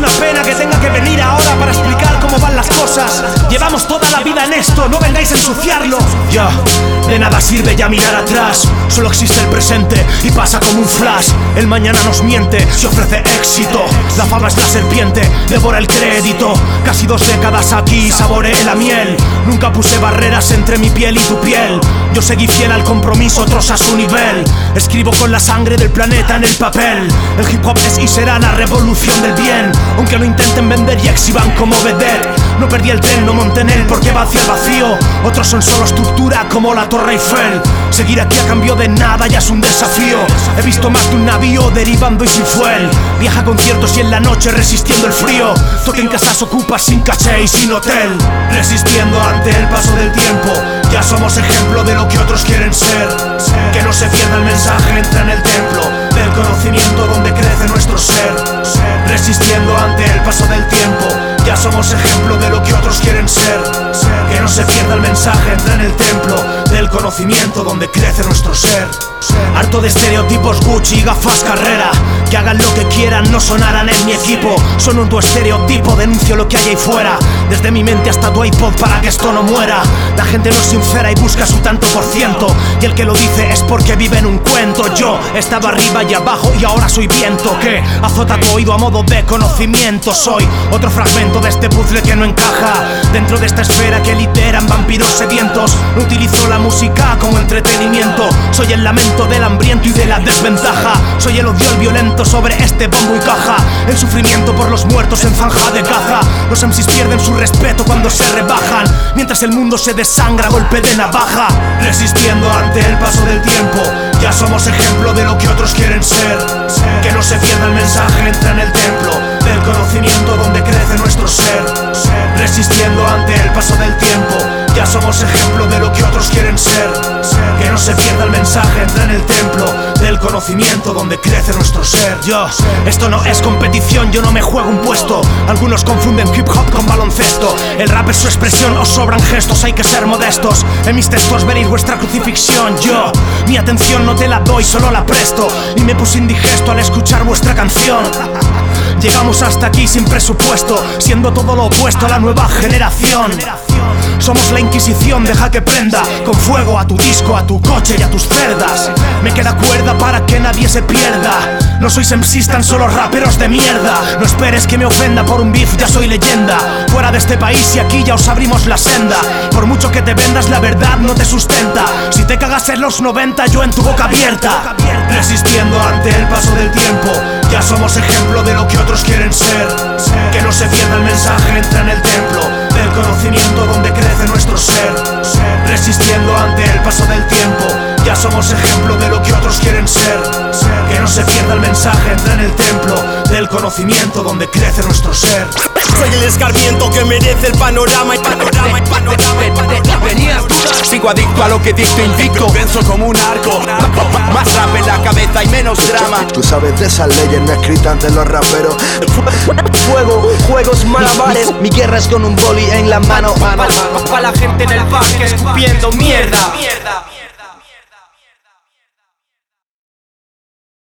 una pena que tenga que venir ahora para explicar cómo van las cosas. Llevamos toda la vida en esto, no vengáis a ensuciarlo. Ya, de nada sirve ya mirar atrás. Solo existe el presente y pasa como un flash. El mañana nos miente, se ofrece éxito. La fama es la serpiente, devora el crédito. Casi 2 décadas aquí, saboreé la miel. Nunca puse barreras entre mi piel y tu piel. Yo seguí fiel al compromiso, otros a su nivel. Escribo con la sangre del planeta en el papel. El hip hop es y será la revolución del bien. Aunque lo intenten vender y exhiban como vender. No perdí el tren, no monté en él porque va hacia el vacío. Otros son solo estructura como la Torre Eiffel. Seguir aquí a cambio de nada ya es un desafío. He visto más de un navío derivando y sin fuel. Viaja a conciertos y en la noche resistiendo el frío. Toque en casas ocupas sin caché y sin hotel. Resistiendo ante el paso del tiempo. Ya somos ejemplo de lo que otros quieren ser. Que no se pierda el mensaje, entra en el templo del conocimiento donde crece nuestro ser. Resistiendo ante el paso del tiempo. Ya somos ejemplo de lo que otros quieren ser. Que no se pierda el mensaje, entra en el templo del conocimiento donde crece nuestro ser. Harto de estereotipos, Gucci y gafas Carrera. Que hagan lo que quieran, no sonarán en mi equipo. Son un tu estereotipo, denuncio lo que hay ahí fuera. Desde mi mente hasta tu iPod para que esto no muera. La gente no es sincera y busca su tanto por ciento. Y el que lo dice es porque vive en un cuento. Yo estaba arriba y abajo y ahora soy viento que azota tu oído a modo de conocimiento. Soy otro fragmento de este puzzle que no encaja dentro de esta esfera que lideran vampiros sedientos. No utilizo la música como entretenimiento. Soy el lamento del hambriento y de la desventaja. Soy el odio al violento sobre este bombo y caja. El sufrimiento por los muertos en zanja de caza. Los MCs pierden su respeto cuando se rebajan, mientras el mundo se desangra a golpe de navaja. Resistiendo ante el paso del tiempo. Ya somos ejemplo de lo que otros quieren ser. Que no se pierda el mensaje, entra en el templo del conocimiento donde crece nuestro ser. Resistiendo ante el paso del tiempo. Ya somos ejemplo de lo que otros quieren ser. Que no se pierda el mensaje, entra en el templo del conocimiento donde crece nuestro ser. Yo, esto no es competición, yo no me juego un puesto. Algunos confunden hip hop con baloncesto. El rap es su expresión, os sobran gestos, hay que ser modestos. En mis textos veréis vuestra crucifixión. Yo, mi atención no te la doy, solo la presto. Y me puse indigesto al escuchar vuestra canción. Llegamos hasta aquí sin presupuesto, siendo todo lo opuesto a la nueva generación. Somos la Inquisición, deja que prenda con fuego a tu disco, a tu coche y a tus cerdas. Me queda cuerda para que nadie se pierda. No sois MCs, tan solo raperos de mierda. No esperes que me ofenda por un beef, ya soy leyenda. Fuera de este país y aquí ya os abrimos la senda. Por mucho que te vendas, la verdad no te sustenta. Si te cagas en los 90, yo en tu boca abierta. Resistiendo ante el paso del tiempo. Ya somos ejemplo de lo que otros quieren ser. Que no se pierda el mensaje, entra en el templo del conocimiento donde crece nuestro ser. Resistiendo ante el paso del tiempo. Ya somos ejemplo de lo que otros quieren ser. Que no se pierda el mensaje, entra en el templo del conocimiento donde crece nuestro ser. Soy el escarmiento que merece el panorama. Sigo adicto a lo que dicto, invicto. Pienso como un arco. Más rap en la cabeza y menos drama. Tú sabes de esas leyes no escritas de los raperos. Fuego, juegos, malabares. Mi guerra es con un boli en la mano. Pa' la gente en el parque escupiendo mierda.